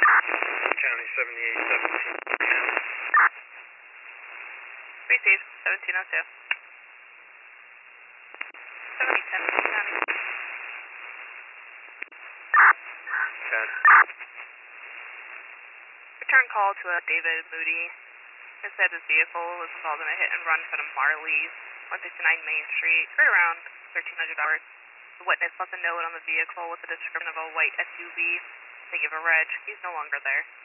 County 7817. Received, 1702. 7010, County. 10. Return call to David Moody. It said his vehicle was involved in a hit and run in front of Marley's, 169 Main Street, right around 1300 hours. The witness left a note on the vehicle with a description of a white SUV. They give a reg. He's no longer there.